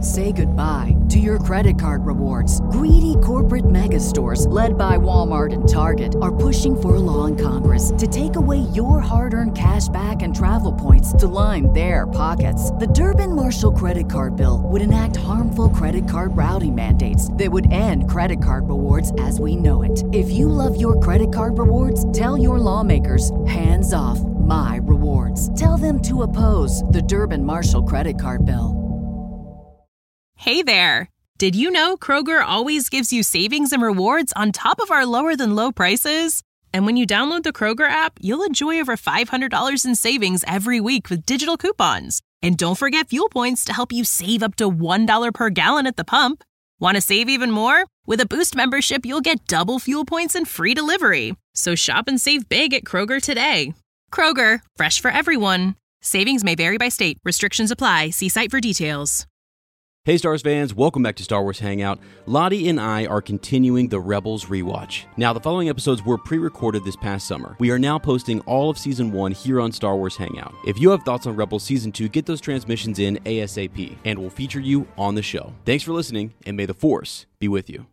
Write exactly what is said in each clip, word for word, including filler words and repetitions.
Say goodbye to your credit card rewards. Greedy corporate mega stores, led by Walmart and Target, are pushing for a law in Congress to take away your hard-earned cash back and travel points to line their pockets. The Durbin-Marshall credit card bill would enact harmful credit card routing mandates that would end credit card rewards as we know it. If you love your credit card rewards, tell your lawmakers, hands off my rewards. Tell them to oppose the Durbin-Marshall credit card bill. Hey there! Did you know Kroger always gives you savings and rewards on top of our lower-than-low prices? And when you download the Kroger app, you'll enjoy over five hundred dollars in savings every week with digital coupons. And don't forget fuel points to help you save up to one dollar per gallon at the pump. Want to save even more? With a Boost membership, you'll get double fuel points and free delivery. So shop and save big at Kroger today. Kroger, fresh for everyone. Savings may vary by state. Restrictions apply. See site for details. Hey Star Wars fans, welcome back to Star Wars Hangout. Lottie and I are continuing the Rebels rewatch. Now, the following episodes were pre-recorded this past summer. We are now posting all of Season one here on Star Wars Hangout. If you have thoughts on Rebels Season two, get those transmissions in ASAP, and we'll feature you on the show. Thanks for listening, and may the Force be with you.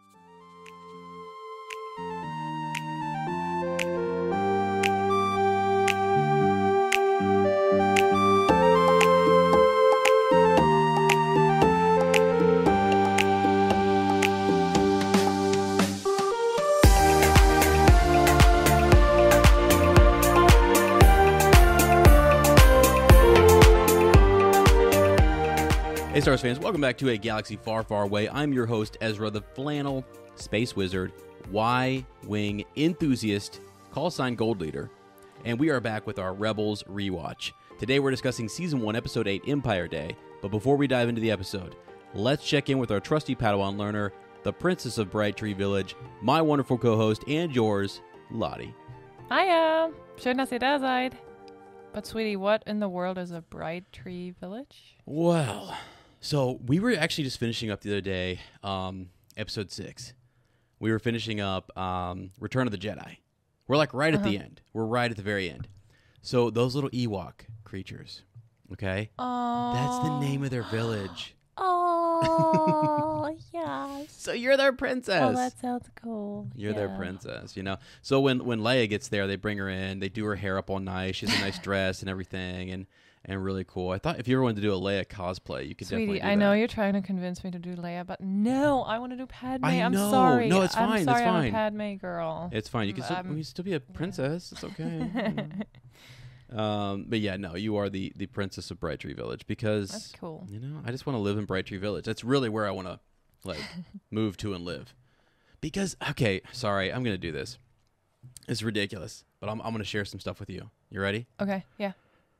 Hey Star Wars fans, welcome back to A Galaxy Far, Far Away. I'm your host, Ezra, the flannel space wizard, Y-Wing enthusiast, call sign Gold Leader, and we are back with our Rebels rewatch. Today we're discussing Season one, Episode eight, Empire Day, but before we dive into the episode, let's check in with our trusty Padawan learner, the Princess of Bright Tree Village, my wonderful co-host, and yours, Lottie. Hiya! Schön, dass ihr da seid. But sweetie, what in the world is a Bright Tree Village? Well... So we were actually just finishing up the other day, um, episode six. We were finishing up um, Return of the Jedi. We're like right uh-huh. at the end. We're right at the very end. So those little Ewok creatures, okay? Oh. That's the name of their village. Oh, yes. So you're their princess. Oh, that sounds cool. You're yeah. their princess, you know? So when, when Leia gets there, they bring her in. They do her hair up all nice. She has a nice dress and everything, and... And really cool. I thought if you ever wanted to do a Leia cosplay, you could Sweetie, definitely do I that. know you're trying to convince me to do Leia, but no, I want to do Padme. I I'm know. sorry. No, it's fine. I'm sorry, it's fine. I'm a Padme girl. It's fine. You can still, um, you can still be a princess. Yeah. It's okay. You know. um, but yeah, no, you are the, the princess of Bright Tree Village because that's cool. You know, I just want to live in Bright Tree Village. That's really where I want to like move to and live. Because okay, sorry, I'm gonna do this. It's ridiculous, but I'm I'm gonna share some stuff with you. You ready? Okay. Yeah.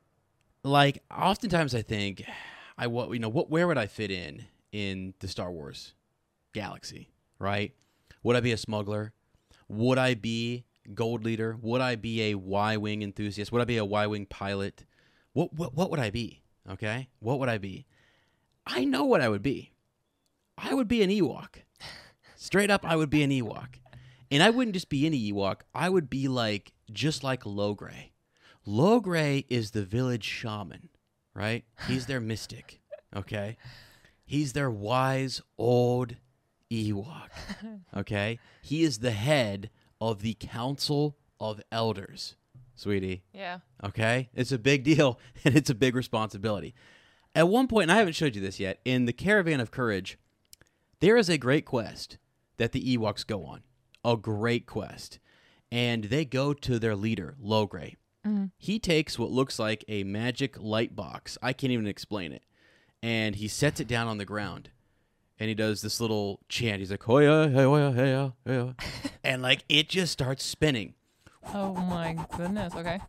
Like, oftentimes I think, I what you know, what where would I fit in in the Star Wars galaxy, right? Would I be a smuggler? Would I be Gold Leader? Would I be a Y-Wing enthusiast? Would I be a Y-Wing pilot? What what what would I be? Okay? What would I be? I know what I would be. I would be an Ewok. Straight up, I would be an Ewok. And I wouldn't just be any Ewok. I would be like, just like Logray. Logray is the village shaman, right? He's their mystic, okay? He's their wise old Ewok, okay? He is the head of the Council of Elders, sweetie. Yeah. Okay? It's a big deal, and it's a big responsibility. At one point, and I haven't showed you this yet, in the Caravan of Courage, there is a great quest that the Ewoks go on, a great quest, and they go to their leader, Logray. Mm-hmm. He takes what looks like a magic light box. I can't even explain it. And he sets it down on the ground. And he does this little chant. He's like, hoya, hoya, hoya, hoya. And like it just starts spinning. Oh my goodness. Okay.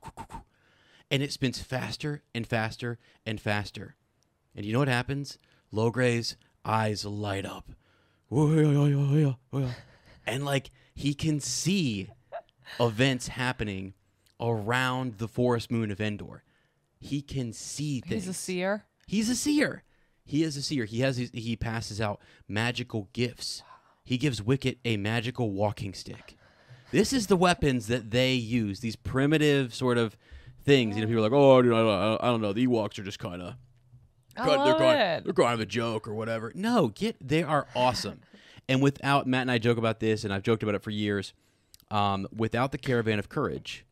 And it spins faster and faster and faster. And you know what happens? Logray's eyes light up. And like he can see events happening around the forest moon of Endor. He can see things. He's a seer? He's a seer. He is a seer. He has he passes out magical gifts. He gives Wicket a magical walking stick. This is the weapons that they use, these primitive sort of things. You know, people are like, oh, I don't know. The Ewoks are just kind of I they're love going, it. they're going to have a joke or whatever. No, get they are awesome. And without Matt and I joke about this, and I've joked about it for years. Um, without the Caravan of Courage,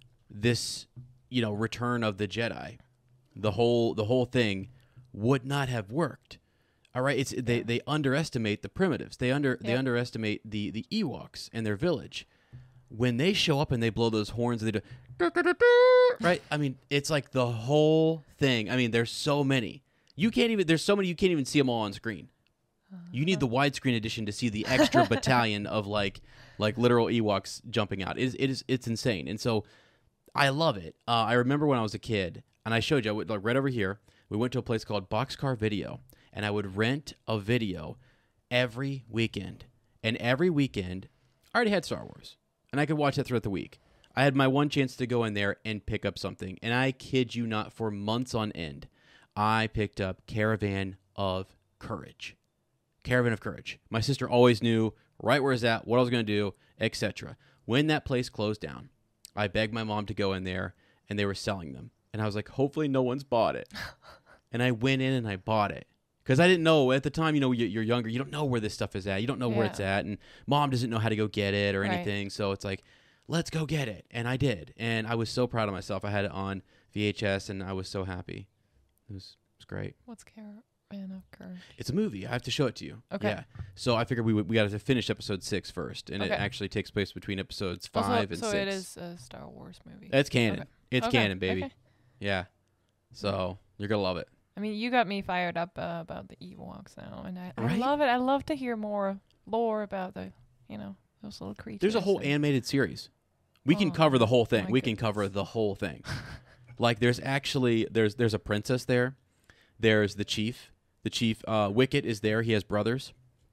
this you know Return of the Jedi, the whole the whole thing would not have worked. All right, it's they, they underestimate the primitives. They under they Yep. underestimate the the Ewoks and their village. When they show up and they blow those horns, and they do right. I mean, it's like the whole thing. I mean, there's so many. You can't even. There's so many. You can't even see them all on screen. You need the widescreen edition to see the extra battalion of like like literal Ewoks jumping out. It is it is it's insane. And so I love it. Uh, I remember when I was a kid, and I showed you. I would, like right over here. We went to a place called Boxcar Video, and I would rent a video every weekend. And every weekend, I already had Star Wars, and I could watch it throughout the week. I had my one chance to go in there and pick up something, and I kid you not, for months on end, I picked up Caravan of Courage. Caravan of Courage. My sister always knew right where it's at, what I was going to do, et cetera. When that place closed down, I begged my mom to go in there, and they were selling them. And I was like, hopefully no one's bought it. And I went in and I bought it. Because I didn't know, at the time, you know, you're younger, you don't know where this stuff is at. You don't know where Yeah. it's at, and mom doesn't know how to go get it or Right. anything. So it's like, let's go get it. And I did. And I was so proud of myself. I had it on V H S, and I was so happy. It was, it was great. What's Caravan of Courage? It's a movie. I have to show it to you. Okay. Yeah. So I figured we would, we got to finish episode six first, and it Okay. actually takes place between episodes Oh, so- five and so six. it is a Star Wars movie. It's canon. Okay. It's Okay, canon, baby. okay. Yeah. So you're gonna love it. I mean, you got me fired up uh, about the Ewoks now, and I, I Right? love it. I love to hear more lore about the, you know, those little creatures. There's a whole and- animated series. We can Oh, cover the whole thing. my We can cover goodness. the whole thing. Like there's actually there's there's a princess there. There's the chief. The chief uh, Wicket is there. He has brothers.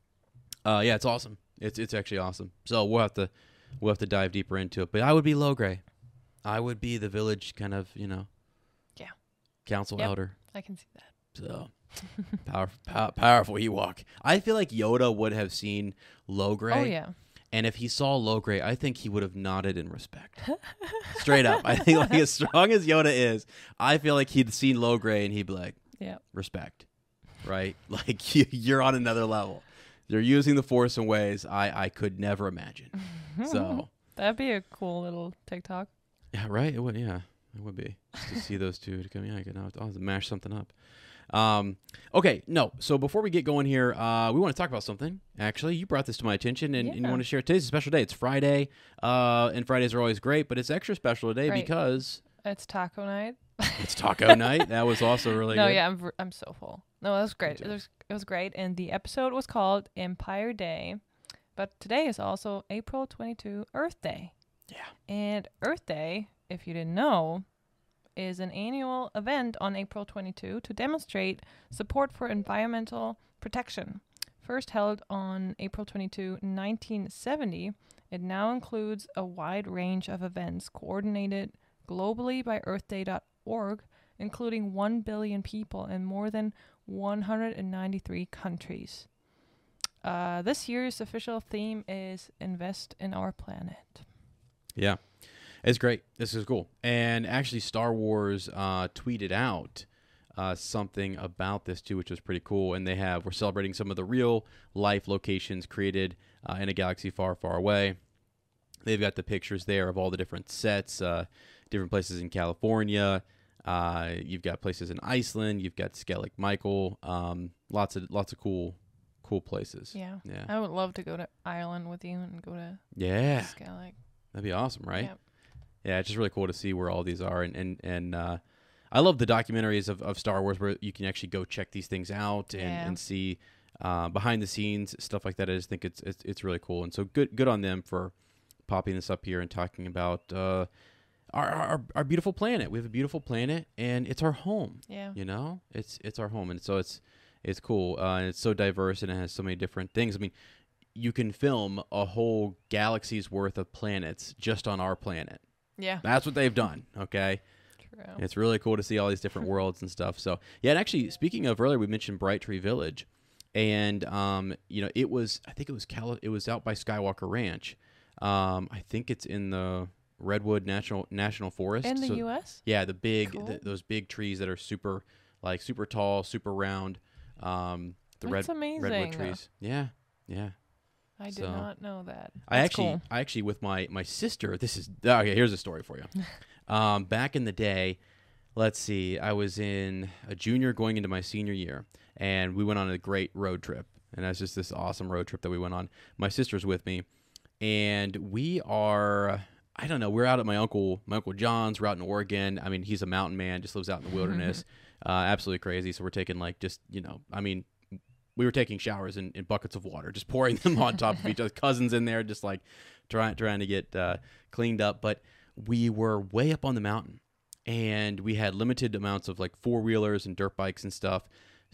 Uh, yeah, it's awesome. It's it's actually awesome. So we'll have to we'll have to dive deeper into it. But I would be Logray. I would be the village kind of you know. Yeah. Council Yep. elder. I can see that. So powerful, pow- powerful Ewok. I feel like Yoda would have seen Logray. Oh yeah. And if he saw Logray, I think he would have nodded in respect. Straight up. I think like as strong as Yoda is, I feel like he'd seen Logray and he'd be like, Yeah. respect. Right? Like you, you're on another level. You're using the Force in ways I, I could never imagine. So That'd be a cool little TikTok. yeah, right? It would yeah. It would be. Just to see those two to come yeah, I could I'll have to mash something up. Um, okay, no. So before we get going here, uh, we want to talk about something. Actually, you brought this to my attention, and, and you Yeah. want to share it. Today's a special day. It's Friday, uh, and Fridays are always great, but it's extra special today Right. because It's taco night. it's taco night. That was also really no, good. yeah, I'm v- I'm so full. No, it was great. job. It was it was great, and the episode was called Empire Day, but today is also April twenty-second, Earth Day. Yeah. And Earth Day, if you didn't know, is an annual event on April twenty-second to demonstrate support for environmental protection. First held on April twenty-second, nineteen seventy, it now includes a wide range of events coordinated globally by earth day dot org, including one billion people in more than one hundred ninety-three countries. Uh, this year's official theme is Invest in Our Planet. Yeah. It's great. This is cool. And actually, Star Wars uh, tweeted out uh, something about this too, which was pretty cool. And they have, we're celebrating some of the real life locations created uh, in a galaxy far, far away. They've got the pictures there of all the different sets, uh, different places in California. Uh, you've got places in Iceland. You've got Skellig Michael. Um, lots of lots of cool, cool places. Yeah. Yeah. I would love to go to Ireland with you and go to Yeah. Skellig. That'd be awesome, right? Yep. Yeah, it's just really cool to see where all these are, and and and uh, I love the documentaries of, of Star Wars where you can actually go check these things out and, Yeah. and see uh, behind the scenes stuff like that. I just think it's, it's it's really cool, and so good good on them for popping this up here and talking about uh, our, our our beautiful planet. We have a beautiful planet, and it's our home. Yeah. You know, it's it's our home, and so it's it's cool, uh, and it's so diverse, and it has so many different things. I mean, you can film a whole galaxy's worth of planets just on our planet. Yeah. That's what they've done, okay? True. It's really cool to see all these different worlds and stuff. So, yeah, and actually, speaking of earlier, we mentioned Bright Tree Village, and, um, you know, it was, I think it was Cali- it was out by Skywalker Ranch. Um, I think it's in the Redwood National National Forest. In the So- U S? Yeah, the big, Cool. the, those big trees that are super like super tall, super round. Um, the That's red amazing. redwood trees. Yeah, yeah. I did So, not know that. I That's actually, cool. I actually, with my my sister. This is okay. Here's a story for you. um, back in the day, let's see. I was in a junior going into my senior year, and we went on a great road trip. And that's just this awesome road trip that we went on. My sister's with me, and we are. I don't know. We're out at my uncle, my uncle John's. We're out in Oregon. I mean, he's a mountain man, just lives out in the wilderness. uh, absolutely crazy. So we're taking like just you know. I mean. We were taking showers in, in buckets of water, just pouring them on top of each other. Cousins in there, just like trying trying to get uh, cleaned up. But we were way up on the mountain, and we had limited amounts of like four wheelers and dirt bikes and stuff.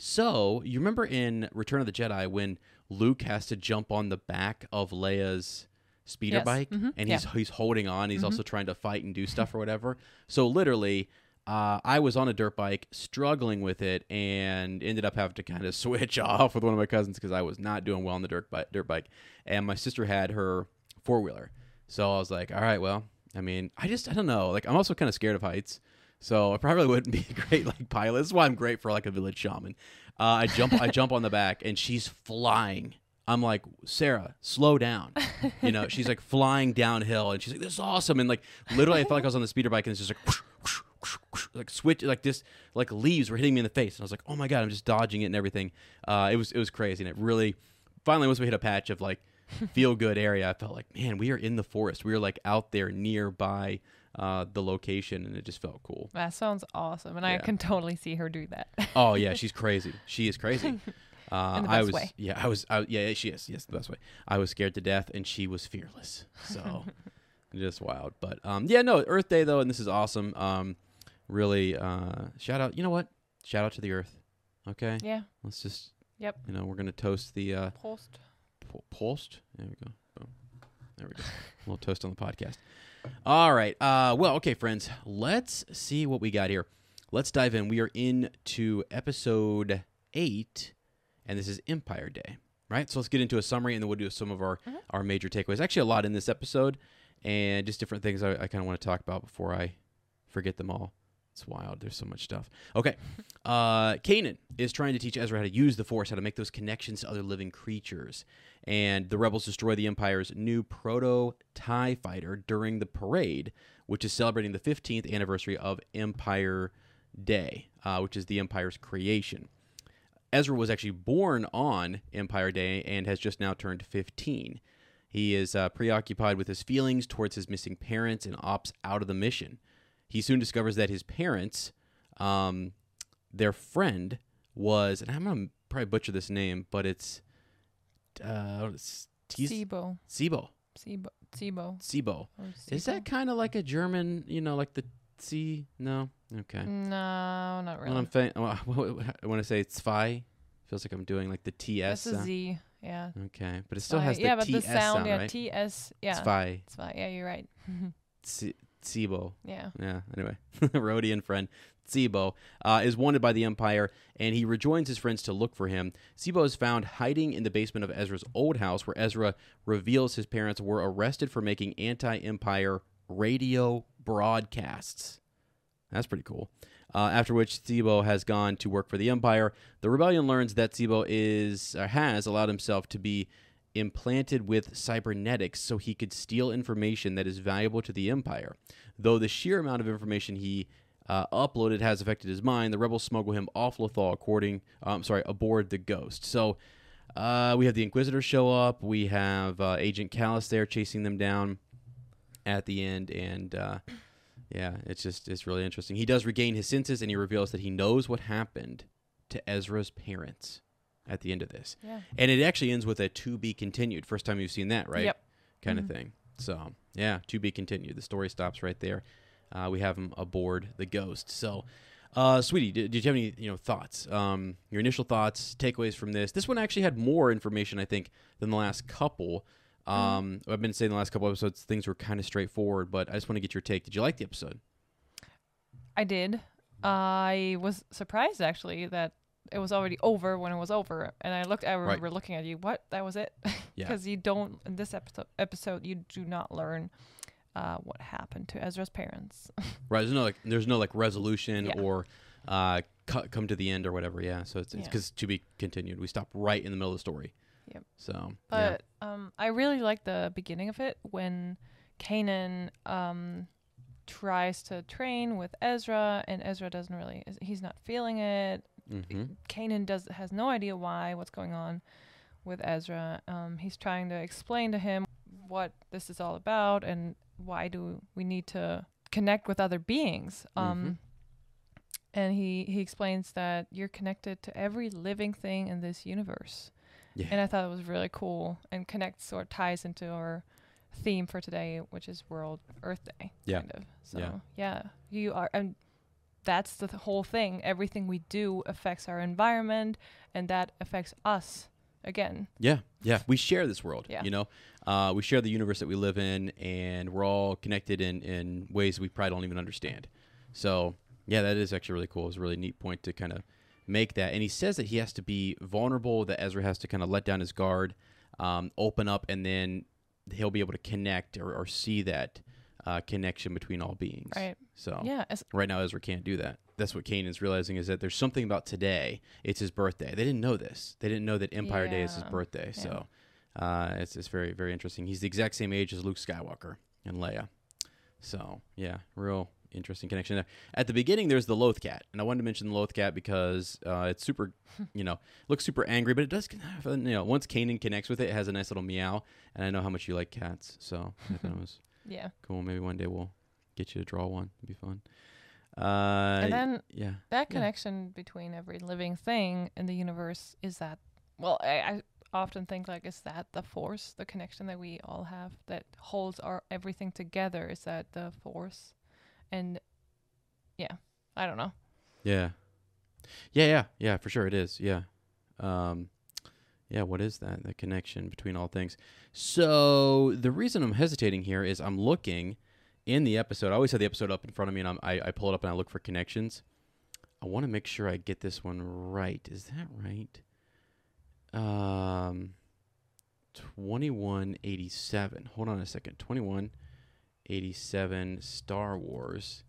So you remember in Return of the Jedi when Luke has to jump on the back of Leia's speeder Yes. bike, Mhm. and Yeah. he's he's holding on. He's Mhm. also trying to fight and do stuff or whatever. So literally. Uh, I was on a dirt bike, struggling with it, and ended up having to kind of switch off with one of my cousins because I was not doing well on the dirt, bi- dirt bike. And my sister had her four-wheeler. So I was like, all right, well, I mean, I just, I don't know. Like, I'm also kind of scared of heights. So I probably wouldn't be a great, like, pilot. This is why I'm great for, like, a village shaman. Uh, I jump I jump on the back, and she's flying. I'm like, Sarah, slow down. You know, she's, like, flying downhill, and she's like, this is awesome. And, like, literally I felt like I was on the speeder bike, and it's just like, whoosh, whoosh, like switch like this like leaves were hitting me in the face, and I was like, oh my god, I'm just dodging it and everything. Uh it was it was crazy, and it really finally once we hit a patch of like feel good area, I felt like, man, we are in the forest. We were like out there nearby uh the location, and it just felt cool. That sounds awesome, and I Yeah. can totally see her do that. Oh yeah, she's crazy. She is crazy. Uh, In the I best was, way. yeah, I was, I, yeah, she is, yes, the best way. I was scared to death, and she was fearless. So, just wild. But um, yeah, no, Earth Day though, and this is awesome. Um, really, uh, shout out. You know what? Shout out to the Earth. Okay. Yeah. Let's just. Yep. You know, we're gonna toast the uh, Post. po- post. There we go. Boom. There we go. A little toast on the podcast. All right. Uh, well, okay, friends. Let's see what we got here. Let's dive in. We are into episode eight. And this is Empire Day, right? So let's get into a summary, and then we'll do some of our, Mm-hmm. our major takeaways. Actually, a lot in this episode, and just different things I, I kind of want to talk about before I forget them all. It's wild. There's so much stuff. Okay. Uh, Kanan is trying to teach Ezra how to use the Force, how to make those connections to other living creatures. And the rebels destroy the Empire's new proto-TIE fighter during the parade, which is celebrating the fifteenth anniversary of Empire Day, uh, which is the Empire's creation. Ezra was actually born on Empire Day and has just now turned fifteen. He is uh, preoccupied with his feelings towards his missing parents and opts out of the mission. He soon discovers that his parents, um, their friend was, and I'm going to probably butcher this name, but it's, uh, it's Tis- Sibo. Sibo. Sibo. Sibo. Sibo. Or Is Sibo. that kind of like a German, you know, like the C? No? Okay. No, not really. Well, I'm fa- well, I want to say zwei. Feels like I'm doing like the T S. That's a sound. Z. Yeah. Okay, but it still Zwei. has the yeah, but T the S sound, sound, yeah, right? T S, yeah. Zwei. Zwei. Yeah, you're right. C- Tsibo. yeah. Yeah, anyway. Rodian friend Tsibo uh, is wanted by the Empire, and he rejoins his friends to look for him. Tsibo is found hiding in the basement of Ezra's old house, where Ezra reveals his parents were arrested for making anti-Empire radio broadcasts. That's pretty cool. Uh, after which Tsibo has gone to work for the Empire. The rebellion learns that Tsibo is uh, has allowed himself to be implanted with cybernetics so he could steal information that is valuable to the Empire. Though the sheer amount of information he uh, uploaded has affected his mind, the rebels smuggle him off Lothal, according, um, sorry, aboard the Ghost. So uh, we have the Inquisitors show up. We have uh, Agent Callus there chasing them down at the end, and uh, yeah, it's just it's really interesting. He does regain his senses, and he reveals that he knows what happened to Ezra's parents at the end of this. Yeah. And it actually ends with a to be continued. First time you've seen that, right? Yep. Kind Mhm. of thing. So, yeah, to be continued. The story stops right there. Uh, we have him aboard the Ghost. So, uh, sweetie, did, did you have any you know thoughts? Um, your initial thoughts, takeaways from this? This one actually had more information, I think, than the last couple. Um, I've been saying the last couple episodes things were kind of straightforward, but I just want to get your take. Did you like the episode? I did. I was surprised actually that it was already over when it was over, and I looked. I remember looking at you. What? That was it? Yeah. Because you don't in this episode. Episode, you do not learn uh, what happened to Ezra's parents. Right. There's no like there's no like resolution Yeah. or uh, cut, come to the end or whatever. Yeah. So it's Yeah. because to be continued. We stop right in the middle of the story. Yep. So, But um, I really like the beginning of it when Kanan um, tries to train with Ezra, and Ezra doesn't really. He's not feeling it. yeah. Mm-hmm. Kanan does has no idea why, what's going on with Ezra. Um, he's trying to explain to him what this is all about and why do we need to connect with other beings. Um, Mhm. And he, he explains that you're connected to every living thing in this universe. Yeah. And I thought it was really cool and connects or ties into our theme for today, which is World Earth Day. Yeah. Kind of. So Yeah. yeah, you are, and that's the th- whole thing. Everything we do affects our environment, and that affects us again. Yeah, yeah. We share this world. Yeah. You know, uh, we share the universe that we live in, and we're all connected in, in ways we probably don't even understand. So, yeah, that is actually really cool. It's a really neat point to kind of make that. And he says that he has to be vulnerable, that Ezra has to kind of let down his guard, um, open up, and then he'll be able to connect or, or see that uh, connection between all beings. Right. So, Yeah. As, right now, Ezra can't do that. That's what Kanan's realizing, is that there's something about today. It's his birthday. They didn't know this. They didn't know that Empire Day is his Yeah. birthday. Yeah. So uh, it's it's very, very interesting. He's the exact same age as Luke Skywalker and Leia. So, yeah, real interesting connection there. At the beginning, there's the Loth Cat. And I wanted to mention the Loth Cat because uh, it's super, you know, looks super angry, but it does, you know, once Kanan connects with it, it has a nice little meow. And I know how much you like cats. So I thought it was yeah. cool. Maybe one day we'll get you to draw one. It'd be fun. Uh, And then yeah. that Yeah. connection between every living thing in the universe is that, well, I, I often think, like, is that the force, the connection that we all have that holds our everything together? Is that the force? And yeah, I don't know. Yeah. Yeah, yeah, yeah, for sure it is. Yeah. Um, yeah, what is that? The connection between all things. So the reason I'm hesitating here is I'm looking in the episode. I always have the episode up in front of me, and I'm, I, I pull it up and I look for connections. I want to make sure I get this one right. Is that right? Um, twenty-one eighty-seven. Hold on a second. twenty-one eighty-seven Star Wars.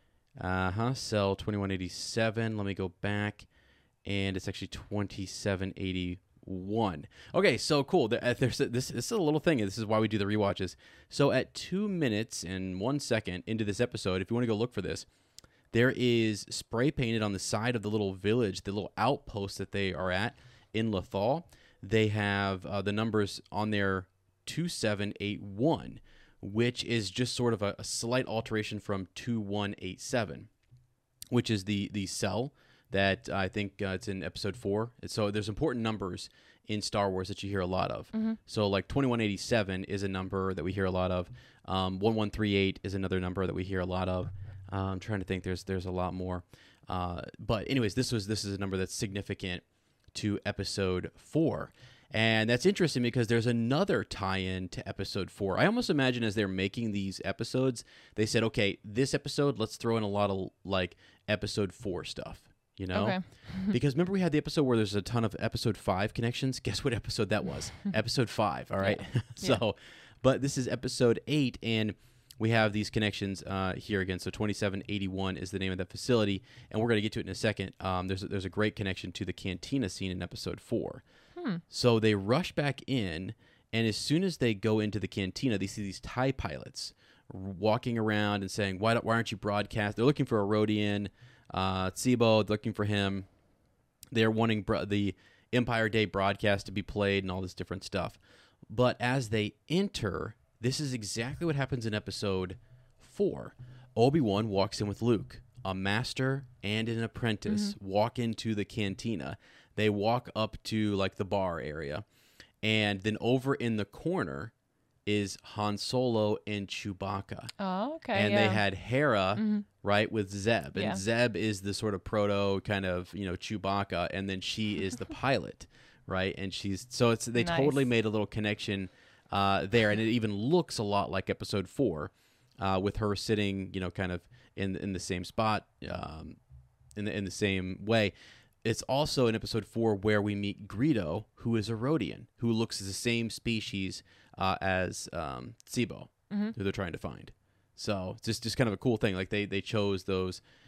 Uh-huh. Cell twenty-one eighty-seven. Let me go back. And it's actually twenty-seven eighty-one. Okay, so cool. There, uh, there's a, this, this is a little thing. This is why we do the rewatches. So at two minutes and one second into this episode, if you want to go look for this, there is spray painted on the side of the little village, the little outpost that they are at in Lothal. They have uh, the numbers on there two seven eight one, which is just sort of a, a slight alteration from two one eight seven, which is the, the cell that I think uh, it's in episode four. So there's important numbers in Star Wars that you hear a lot of. Mm-hmm. So like twenty-one eighty-seven is a number that we hear a lot of. Um, one one three eight is another number that we hear a lot of. Uh, I'm trying to think. There's there's a lot more. Uh, but anyways, this was this is a number that's significant to episode four. And that's interesting because there's another tie-in to episode four. I almost imagine as they're making these episodes, they said, okay, this episode, let's throw in a lot of like episode four stuff. You know, Okay. because remember we had the episode where there's a ton of episode five connections. Guess what episode that was? Episode five. All right. Yeah. so, Yeah. but this is episode eight, and we have these connections uh, here again. So twenty-seven eighty-one is the name of that facility, and we're going to get to it in a second. Um, there's a, there's a great connection to the cantina scene in episode four. Hmm. So they rush back in, and as soon as they go into the cantina, they see these TIE pilots walking around and saying, "Why don't, why aren't you broadcast?" They're looking for a Rodian. Uh, Tsibo, looking for him. They're wanting bro- the Empire Day broadcast to be played and all this different stuff. But as they enter, this is exactly what happens in episode four. Obi-Wan walks in with Luke. A master and an apprentice Mm-hmm. walk into the cantina. They walk up to like the bar area. And then over in the corner is Han Solo and Chewbacca. Oh, okay. And yeah. they had Hera, Mhm. right, with Zeb. And Yeah. Zeb is the sort of proto kind of, you know, Chewbacca, and then she is the pilot, right? And she's so it's they Nice. totally made a little connection uh, there, and it even looks a lot like episode four, uh, with her sitting, you know, kind of in in the same spot, um, in the in the same way. It's also in episode four where we meet Greedo, who is a Rodian, who looks the same species uh, as um, Tsibo, Mhm. who they're trying to find. So it's just, just kind of a cool thing. Like they, they chose those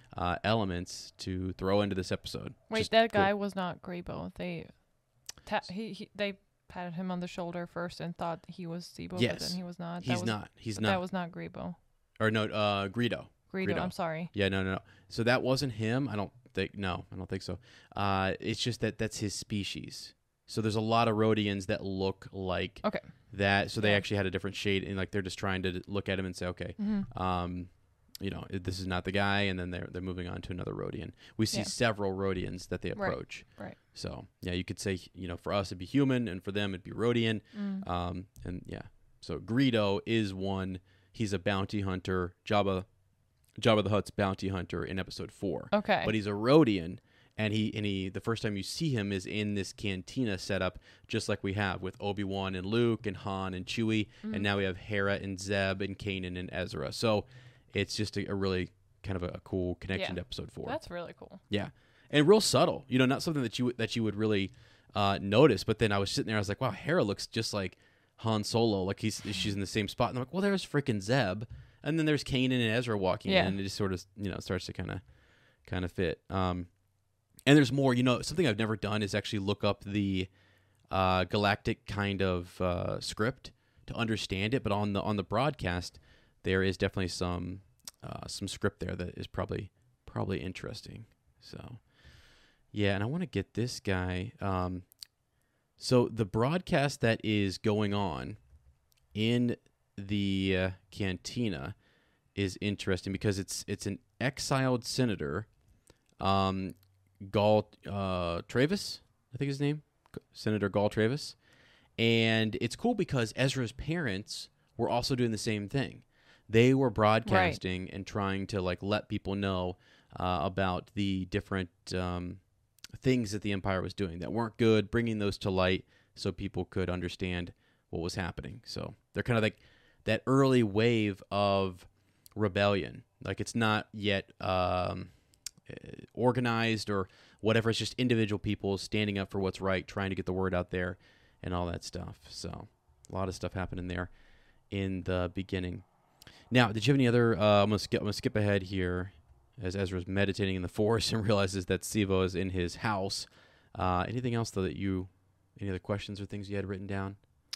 uh, elements to throw into this episode. Wait, Just that cool. guy was not Grebo. They, ta- he, he they patted him on the shoulder first and thought he was Sibo, but Yes. then he was not. That He's was, not. He's but not. That was not Grebo. Or no, uh, Greedo. Greedo, Greedo. I'm sorry. Yeah, no, no, no. So that wasn't him. I don't think. No, I don't think so. Uh, it's just that that's his species. So there's a lot of Rhodians that look like Okay. that. So they Yeah. actually had a different shade, and like they're just trying to look at him and say, okay, Mm-hmm. um, you know, this is not the guy, and then they're they're moving on to another Rhodian. We see Yeah. several Rhodians that they Right. approach. Right. So yeah, you could say, you know, for us it'd be human, and for them it'd be Rhodian. Mm. Um, and yeah, so Greedo is one. He's a bounty hunter. Jabba, Jabba the Hutt's bounty hunter in episode four. Okay. But he's a Rhodian, and he and he the first time you see him is in this cantina setup, just like we have with Obi-Wan and Luke and Han and Chewie, Mm. and now we have Hera and Zeb and Kanan and Ezra. So it's just a, a really kind of a, a cool connection Yeah. to episode four. That's really cool. Yeah, and real subtle. You know, not something that you that you would really uh, notice. But then I was sitting there, I was like, wow, Hera looks just like Han Solo. Like he's she's in the same spot. And I'm like, well, there's freaking Zeb, and then there's Kanan and Ezra walking Yeah. in, and it just sort of you know starts to kind of kind of fit. Um, and there's more. You know, something I've never done is actually look up the uh, galactic kind of uh, script to understand it. But on the on the broadcast, there is definitely some uh, some script there that is probably probably interesting. So, yeah, and I want to get this guy. Um, so the broadcast that is going on in the uh, cantina is interesting because it's it's an exiled senator, um, Gall uh, Travis, I think his name, Senator Gall Travis, and it's cool because Ezra's parents were also doing the same thing. They were broadcasting right. and trying to like let people know uh, about the different um, things that the Empire was doing that weren't good, bringing those to light so people could understand what was happening. So they're kind of like that early wave of rebellion. Like it's not yet um, organized or whatever. It's just individual people standing up for what's right, trying to get the word out there and all that stuff. So a lot of stuff happening there in the beginning. Now, did you have any other? Uh, I'm gonna skip. I'm gonna skip ahead here, as Ezra's meditating in the Force and realizes that Sivo is in his house. Uh, anything else though that you, any other questions or things you had written down?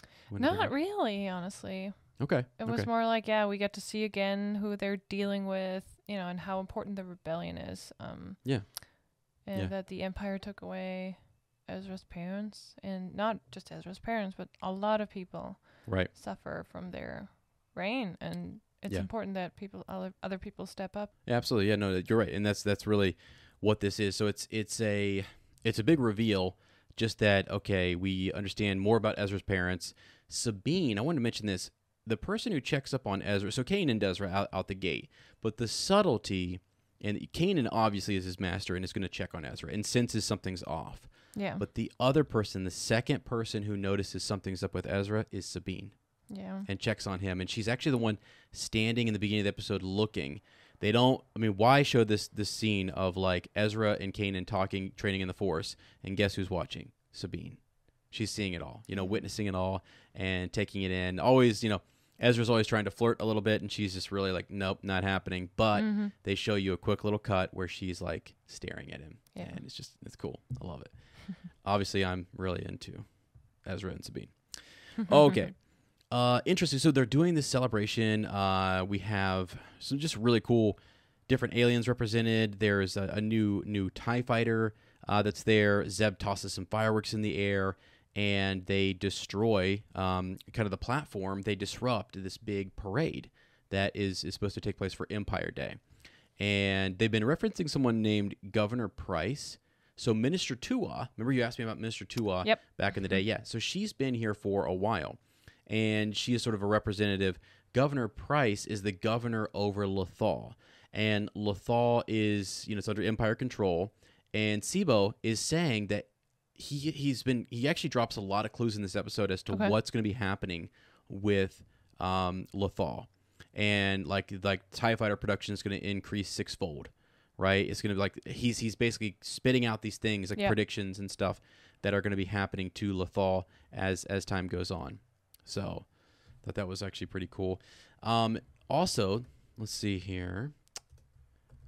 Not really, honestly. Okay. It was okay. more like, yeah, we get to see again who they're dealing with, you know, and how important the rebellion is. Um, yeah. And yeah. that the Empire took away Ezra's parents, and not just Ezra's parents, but a lot of people right. suffer from their reign, and it's yeah. important that people, other other people, step up. Yeah, absolutely. Yeah, no, you're right, and that's that's really what this is. So it's it's a it's a big reveal. Just that, okay, we understand more about Ezra's parents. Sabine, I wanted to mention this. The person who checks up on Ezra, so Kanan does right out, out the gate, but the subtlety, and Kanan obviously is his master and is going to check on Ezra and senses something's off. Yeah. But the other person, the second person who notices something's up with Ezra is Sabine. Yeah. And checks on him. And she's actually the one standing in the beginning of the episode looking. They don't, I mean, why show this this scene of like Ezra and Kanan talking, training in the Force, and guess who's watching? Sabine. She's seeing it all, you know, witnessing it all and taking it in. Always, you know, Ezra's always trying to flirt a little bit, and she's just really like, nope, not happening. But mm-hmm. they show you a quick little cut where she's like staring at him. Yeah. And it's just, it's cool. I love it. Obviously, I'm really into Ezra and Sabine. Okay. Uh, interesting. So they're doing this celebration. Uh, we have some just really cool different aliens represented. There's a, a new new TIE fighter uh, that's there. Zeb tosses some fireworks in the air, and they destroy um, kind of the platform. They disrupt this big parade that is, is supposed to take place for Empire Day. And they've been referencing someone named Governor Price. So Minister Tua, remember you asked me about Minister Tua yep. back in the day? Yeah. So she's been here for a while, and she is sort of a representative. Governor Price is the governor over Lothal, and Lothal is, you know, it's under Empire control, and Sibo is saying that he he's been he actually drops a lot of clues in this episode as to okay. what's going to be happening with um, Lothal, and like like TIE Fighter production is going to increase sixfold. Right, it's gonna be like he's he's basically spitting out these things like yep. predictions and stuff that are going to be happening to Lothal as as time goes on. So, thought that was actually pretty cool. Um, also, let's see here.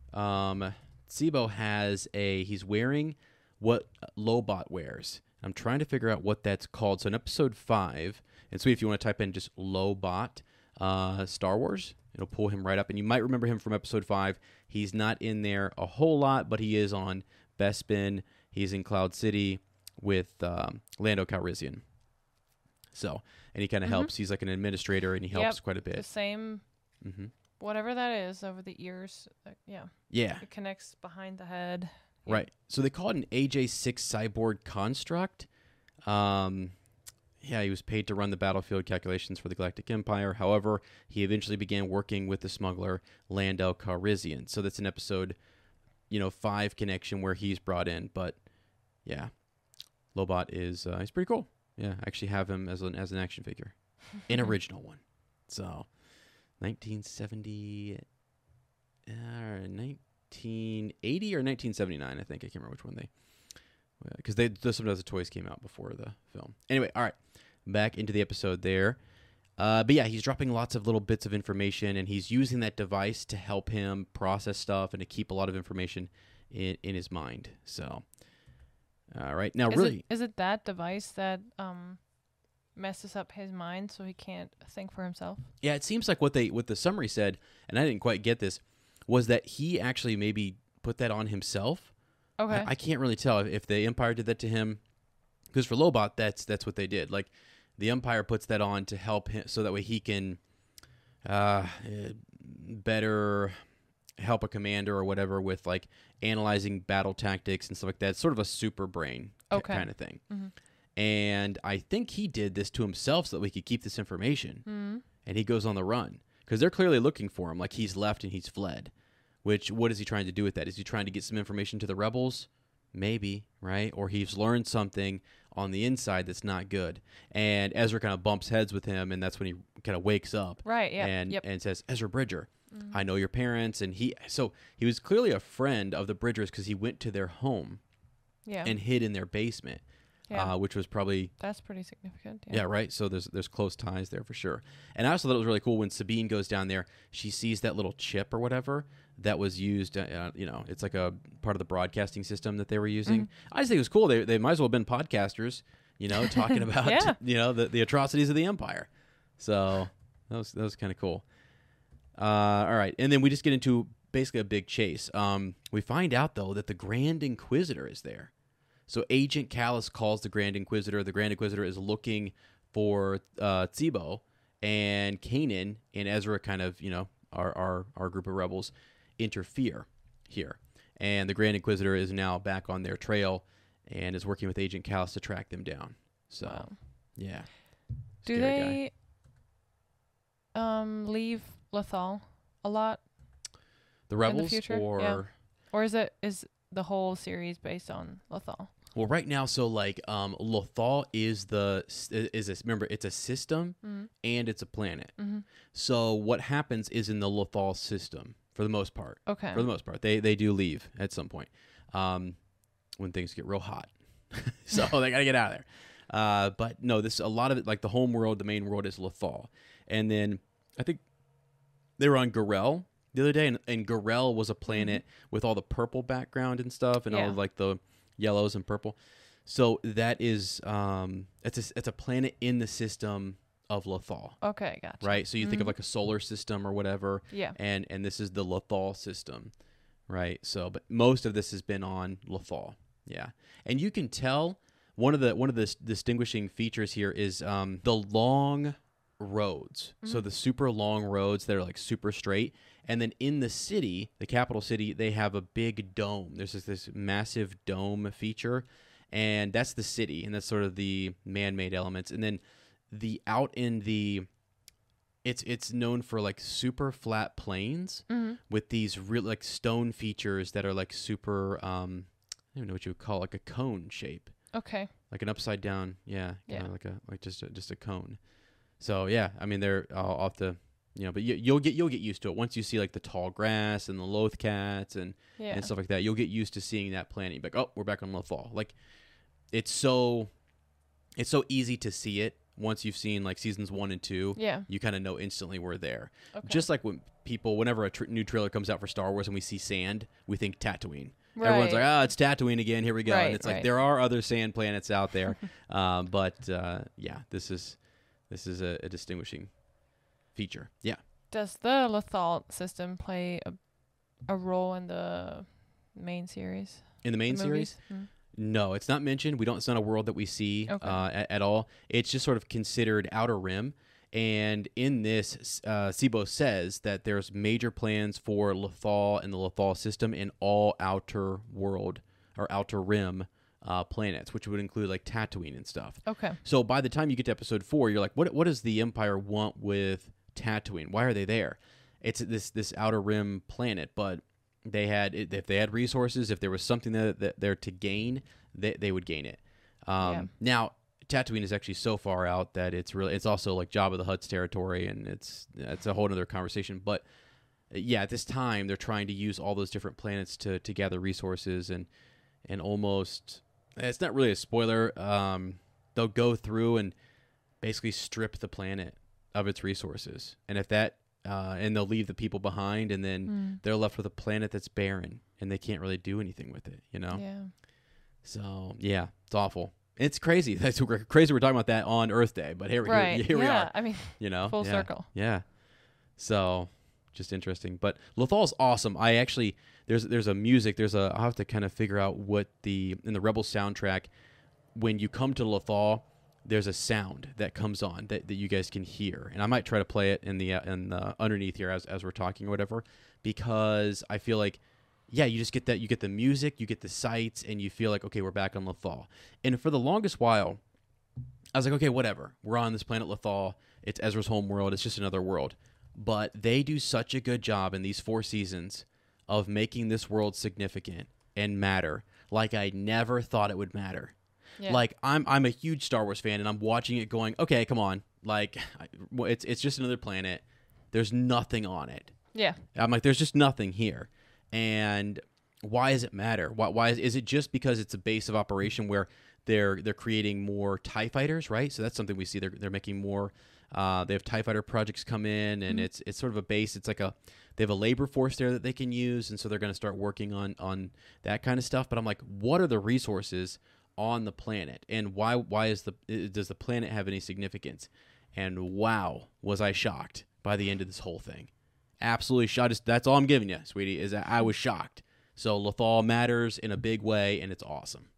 um, Tsibo has a, he's wearing what Lobot wears. I'm trying to figure out what that's called. So in episode five, and so if you want to type in just Lobot uh, Star Wars, it'll pull him right up. And you might remember him from episode five. He's not in there a whole lot, but he is on Bespin. He's in Cloud City with um, Lando Calrissian. So, and he kind of mm-hmm. helps. He's like an administrator, and he helps yep, quite a bit. The same, mm-hmm. whatever that is over the ears. Uh, yeah. Yeah. It connects behind the head. Right. So they call it an A J six cyborg construct. Um, yeah, he was paid to run the battlefield calculations for the Galactic Empire. However, he eventually began working with the smuggler Lando Calrissian. So that's an episode, you know, five connection where he's brought in. But yeah, Lobot is uh, he's pretty cool. Yeah, I actually have him as an as an action figure, an original one. So, nineteen seventy, uh, nineteen eighty or nineteen seventy-nine, I think. I can't remember which one they, because they sometimes the toys came out before the film. Anyway, all right, back into the episode there. Uh, but yeah, he's dropping lots of little bits of information, and he's using that device to help him process stuff and to keep a lot of information in in his mind. So. All right. Now, is really, it, is it that device that um, messes up his mind so he can't think for himself? Yeah, it seems like what they what the summary said, and I didn't quite get this, was that he actually maybe put that on himself. Okay. I, I can't really tell if, if the Empire did that to him, because for Lobot, that's that's what they did. Like, the Empire puts that on to help him, so that way he can uh, better help a commander or whatever with like analyzing battle tactics and stuff like that. It's sort of a super brain okay. kind of thing. Mm-hmm. And I think he did this to himself so that we could keep this information. Mm-hmm. And he goes on the run because they're clearly looking for him. Like, he's left and he's fled. Which, what is he trying to do with that? Is he trying to get some information to the rebels? Maybe, right? Or he's learned something on the inside that's not good. And Ezra kind of bumps heads with him, and that's when he kind of wakes up. Right, yeah. And, yep. and says, Ezra Bridger, mm-hmm. I know your parents. And he, so he was clearly a friend of the Bridgers because he went to their home yeah. and hid in their basement, yeah. uh, which was probably... That's pretty significant. Yeah. yeah, right? So there's there's close ties there for sure. And I also thought it was really cool when Sabine goes down there, she sees that little chip or whatever that was used, uh, you know, it's like a part of the broadcasting system that they were using. Mm-hmm. I just think it was cool. They they might as well have been podcasters, you know, talking about, yeah. you know, the, the atrocities of the Empire. So that was, that was kind of cool. Uh, all right. And then we just get into basically a big chase. Um, we find out, though, that the Grand Inquisitor is there. So Agent Kallus calls the Grand Inquisitor. The Grand Inquisitor is looking for uh, Tsibo, and Kanan and Ezra kind of, you know, our, our, our group of rebels interfere here. And the Grand Inquisitor is now back on their trail and is working with Agent Kallus to track them down. So, wow. yeah. Do Scary they um, leave Lothal a lot? The rebels, in the future? or yeah. or is it is the whole series based on Lothal? Well, right now, so like um, Lothal is the is a, remember it's a system mm-hmm. and it's a planet. Mm-hmm. So what happens is in the Lothal system for the most part. Okay. For the most part, they they do leave at some point um, when things get real hot. So they gotta get out of there. Uh, but no, this a lot of it, like the home world, the main world is Lothal, and then I think they were on Garel the other day, and, and Garel was a planet mm-hmm. with all the purple background and stuff, and yeah. all of like the yellows and purple. So that is um, it's a it's a planet in the system of Lothal. Okay, gotcha. Right, so you mm-hmm. think of like a solar system or whatever. Yeah. And and this is the Lothal system, right? So, but most of this has been on Lothal. Yeah, and you can tell one of the one of the s- distinguishing features here is um, the long roads. Mm-hmm. So the super long roads that are like super straight, and then in the city, the capital city, they have a big dome. There's this, this massive dome feature, and that's the city, and that's sort of the man-made elements. And then the out in the it's it's known for like super flat plains mm-hmm. with these real like stone features that are like super um I don't even know what you would call it, like a cone shape. Okay. Like an upside down, yeah, yeah. like a like just a, just a cone. So yeah, I mean they're I'll, I'll have to you know, but you, you'll get you'll get used to it once you see like the tall grass and the loth cats and yeah. and stuff like that. You'll get used to seeing that planet. You'll be like, oh, we're back on Lothal. Like it's so it's so easy to see it once you've seen like seasons one and two, Yeah. you kind of know instantly we're there. Okay. Just like when people, whenever a tr- new trailer comes out for Star Wars and we see sand, we think Tatooine. Everyone's like, Right. ah, it's Tatooine again. Here we go. Right, and it's like right. there are other sand planets out there, um, but uh, yeah, this is this is a, a distinguishing feature. Yeah. Does the Lothal system play a, a role in the main series? In the main The series, movies? Mm. no, it's not mentioned. We don't. It's not a world that we see Okay. uh, at, at all. It's just sort of considered Outer Rim. And in this, uh, Sibo says that there's major plans for Lothal and the Lothal system in all Outer World or Outer Rim uh, planets, which would include like Tatooine and stuff. Okay. So by the time you get to episode four, you're like, what What does the Empire want with Tatooine? Why are they there? It's this this Outer Rim planet, but they had if they had resources, if there was something that, that there to gain, they they would gain it. Um, Yeah. Now, Tatooine is actually so far out that it's really it's also like Jabba the Hutt's territory, and it's it's a whole other conversation. But yeah, at this time, they're trying to use all those different planets to to gather resources and and almost it's not really a spoiler. Um, they'll go through and basically strip the planet of its resources, and if that uh, and they'll leave the people behind, and then Mm. they're left with a planet that's barren, and they can't really do anything with it. You know. Yeah. So yeah, it's awful. It's crazy. That's we're crazy. We're talking about that on Earth Day, but here, Right. here, here we yeah. are. I mean, You know, full yeah. circle. Yeah. So, just interesting. But Lothal's awesome. I actually there's there's a music. There's a I'll have to kind of figure out what the in the Rebel soundtrack when you come to Lothal, there's a sound that comes on that, that you guys can hear, and I might try to play it in the uh, in the underneath here as as we're talking or whatever, because I feel like. Yeah, you just get that. You get the music, you get the sights, and you feel like, okay, we're back on Lothal. And for the longest while, I was like, okay, whatever. We're on this planet Lothal. It's Ezra's home world. It's just another world. But they do such a good job in these four seasons of making this world significant and matter like I never thought it would matter. Yeah. Like, I'm I'm a huge Star Wars fan, and I'm watching it going, okay, come on. Like, I- well, it's it's just another planet. There's nothing on it. Yeah. I'm like, there's just nothing here. And why does it matter? Why, why is, is it just because it's a base of operation where they're they're creating more TIE fighters, right? So that's something we see. They're they're making more. Uh, they have TIE fighter projects come in, and mm-hmm. it's it's sort of a base. It's like a they have a labor force there that they can use, and so they're going to start working on on that kind of stuff. But I'm like, what are the resources on the planet, and why why is the does the planet have any significance? And wow, was I shocked by the end of this whole thing. Absolutely shocked. That's all I'm giving you, sweetie, is that I was shocked. So Lothal matters in a big way, and it's awesome.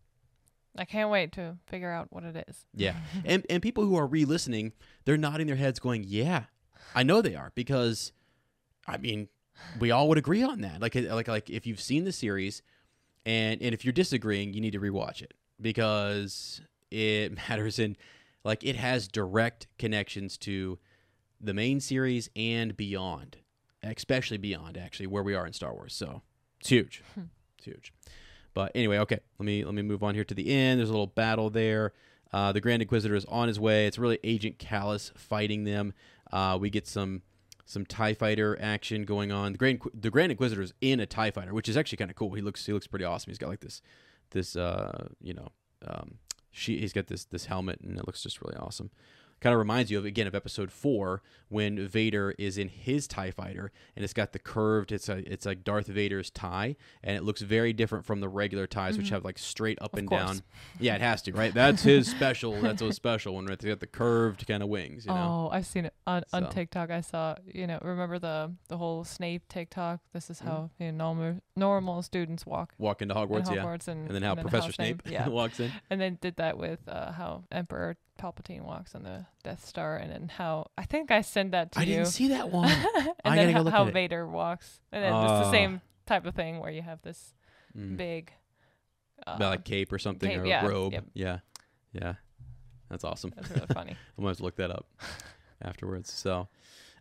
I can't wait to figure out what it is. Yeah. and and people who are re-listening, they're nodding their heads going, yeah, I know they are, because, I mean, we all would agree on that. Like, like, like if you've seen the series, and, and if you're disagreeing, you need to rewatch it, because it matters in, like, it has direct connections to the main series and beyond. Especially beyond, actually, where we are in Star Wars. So it's huge. It's huge. But anyway, okay, let me let me move on here to the end. There's a little battle there. Uh, the Grand Inquisitor is on his way. It's really Agent Kallus fighting them. Uh, we get some some TIE fighter action going on. The Grand the Grand Inquisitor is in a TIE fighter, which is actually kind of cool. He looks he looks pretty awesome. He's got like this this uh, you know um, she he's got this this helmet, and it looks just really awesome. Kind of reminds you of again of episode four when Vader is in his TIE fighter, and it's got the curved. It's a it's like Darth Vader's tie, and it looks very different from the regular ties, mm-hmm. which have like straight up of and course. down. Yeah, it has to, right? That's his special. That's a special one, right? They got the curved kind of wings. You know? Oh, I've seen it on, on So. TikTok. I saw, you know, remember the the whole Snape TikTok? This is how Mm-hmm. you know, normal normal students walk Walk into Hogwarts, in yeah, Hogwarts, and, and then how and Professor Snape yeah, walks in. and then did that with uh, how Emperor Palpatine walks on the Death Star, and then how I think I sent that to I you. didn't see that one. and I then gotta go how, look how at it. Vader walks, and then it's Oh. the same type of thing where you have this Mm. big, uh, About like cape or something cape, or yeah, robe. yep. Yeah, yeah, that's awesome. That's really funny. I'm going to look that up afterwards. So,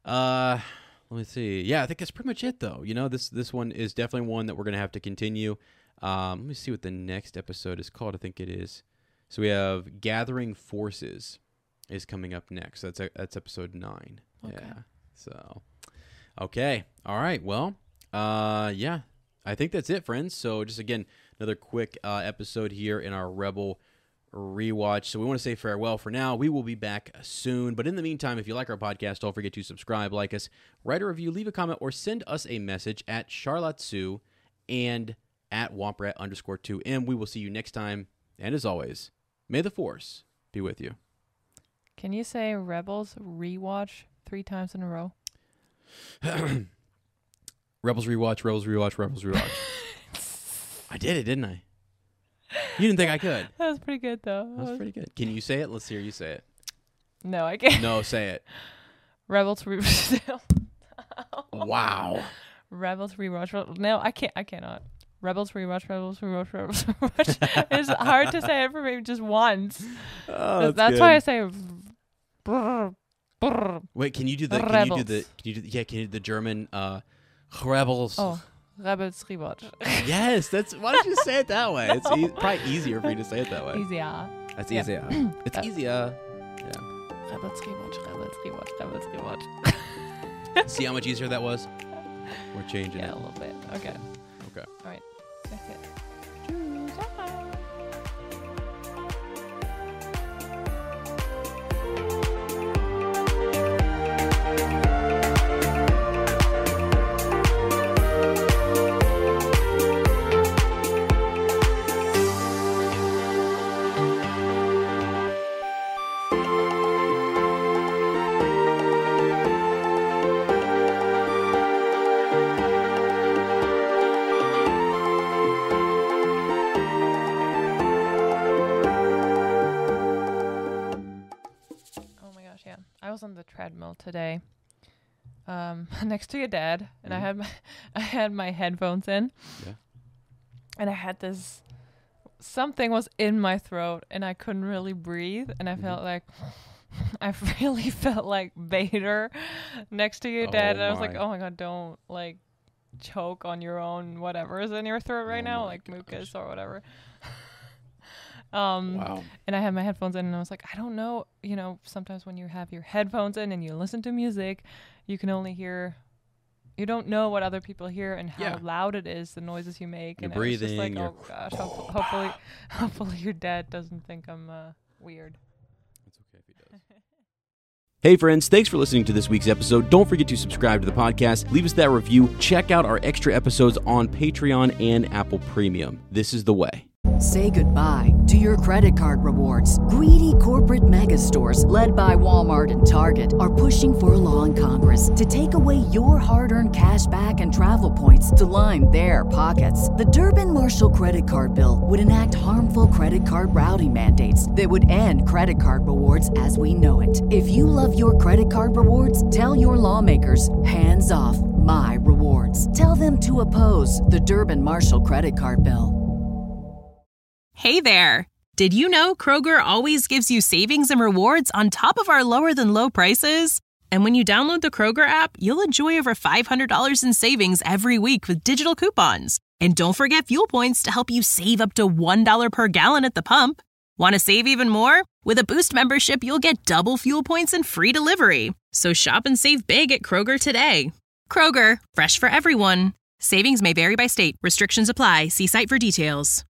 uh, let me see. Yeah, I think that's pretty much it, though. You know, this this one is definitely one that we're going to have to continue. Um, let me see what the next episode is called. I think it is. So we have Gathering Forces is coming up next. That's a, that's episode nine. Okay. Yeah. So, okay. All right. Well, uh, yeah, I think that's it, friends. So just again, another quick uh, episode here in our Rebel rewatch. So we want to say farewell for now. We will be back soon. But in the meantime, if you like our podcast, don't forget to subscribe, like us, write a review, leave a comment, or send us a message at Charlotte and at Womprat underscore two. And we will see you next time. And as always, may the Force be with you. Can you say Rebels rewatch three times in a row? Rebels rewatch, Rebels rewatch, Rebels rewatch. I did it, didn't I? You didn't think I could. That was pretty good, though. That was pretty good. Can you say it? Let's hear you say it. No, I can't. No, say it. Rebels rewatch. Wow. Rebels rewatch. No, I can't. I cannot. Rebels rewatch. Rebels rewatch. Rebels rewatch. It's hard to say it for me just once. Oh, that's that's good. why I say. Brr, brr. Wait, can you do the? Can Rebels. you do the? Can you do the, yeah? Can you do the German? Uh, Rebels. Oh, Rebels rewatch. Yes, that's. Why don't you say it that way? No. It's e- probably easier for you to say it that way. Easier. That's Yeah. easier. It's Uh, easier. Yeah. Rebels rewatch. Rebels rewatch. Rebels rewatch. See how much easier that was? We're changing Yeah, it. a little bit. Okay. Okay. All right. That's it. Tschüss. Bye. I was on the treadmill today, um, next to your dad, and I Mhm. had my I had my headphones in, Yeah. and I had this something was in my throat, and I couldn't really breathe, and I Mhm. felt like I really felt like Vader next to your dad, Oh and I was like, my. oh my god, don't like choke on your own whatever is in your throat right Oh now, my like gosh. mucus or whatever. Um, Wow. and I had my headphones in, and I was like, I don't know, you know, sometimes when you have your headphones in and you listen to music, you can only hear, you don't know what other people hear and how Yeah. loud it is, the noises you make. You're and I was just like, breathing, oh you're- gosh, hope- hopefully, hopefully your dad doesn't think I'm uh, weird. It's okay if he does. Hey friends, thanks for listening to this week's episode. Don't forget to subscribe to the podcast, leave us that review, check out our extra episodes on Patreon and Apple Premium. This is the way. Say goodbye to your credit card rewards. Greedy corporate mega stores, led by Walmart and Target, are pushing for a law in Congress to take away your hard-earned cash back and travel points to line their pockets. The Durbin-Marshall credit card bill would enact harmful credit card routing mandates that would end credit card rewards as we know it. If you love your credit card rewards, tell your lawmakers, hands off my rewards. Tell them to oppose the Durbin-Marshall credit card bill. Hey there! Did you know Kroger always gives you savings and rewards on top of our lower than low prices? And when you download the Kroger app, you'll enjoy over five hundred dollars in savings every week with digital coupons. And don't forget fuel points to help you save up to one dollar per gallon at the pump. Want to save even more? With a Boost membership, you'll get double fuel points and free delivery. So shop and save big at Kroger today. Kroger, fresh for everyone. Savings may vary by state. Restrictions apply. See site for details.